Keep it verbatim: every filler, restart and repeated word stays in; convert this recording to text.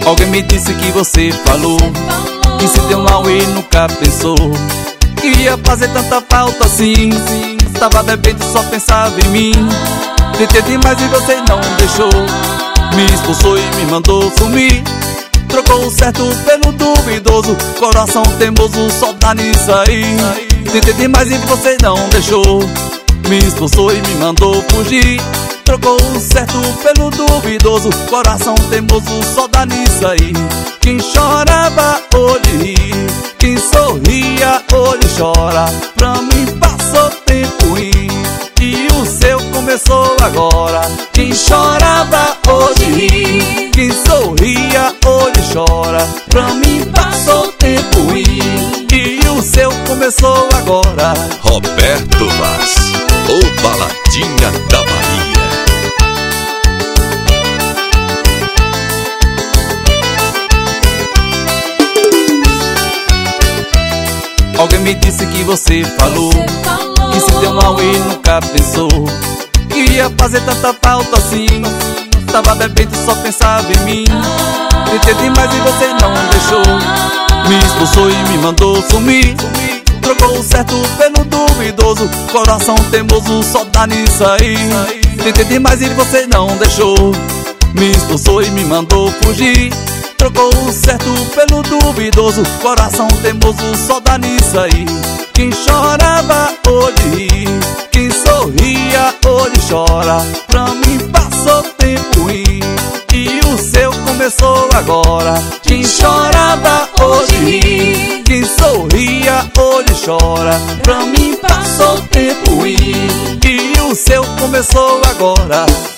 Alguém me disse que você falou que se deu mal e nunca pensou que ia fazer tanta falta assim. Tava bebendo e só pensava em mim. Tentei demais e você não deixou. Me expulsou e me mandou sumir. Trocou o certo pelo duvidoso. Coração teimoso só dá nisso aí. Tentei demais e você não deixou. Me expulsou e me mandou fugir. Trocou o certo pelo duvidoso. Coração teimoso só dá nisso aí. Quem chorava hoje ri, quem sorria hoje chora. Pra mim passou tempo ruim e o seu começou agora. Quem chorava hoje ri, quem sorria hoje chora. Pra mim passou tempo ruim e o seu começou agora. Roberto Vaz, o Baladinha da Bahia. Alguém me disse que você falou que se deu mal e nunca pensou que ia fazer tanta falta assim. Tava bebendo e só pensava em mim. Tentei demais e você não deixou. Me expulsou e me mandou sumir. Trocou o certo pelo duvidoso. Coração teimoso só dá nisso aí. Tentei demais e você não deixou. Me expulsou e me mandou fugir. Trocou o certo pelo duvidoso. Coração teimoso só dá nisso aí. Quem chorava hoje ri, quem sorria hoje chora. Pra mim passou tempo ruim e o seu começou agora. Quem chorava hoje ri, quem sorria hoje chora. Pra mim passou tempo ruim e o seu começou agora.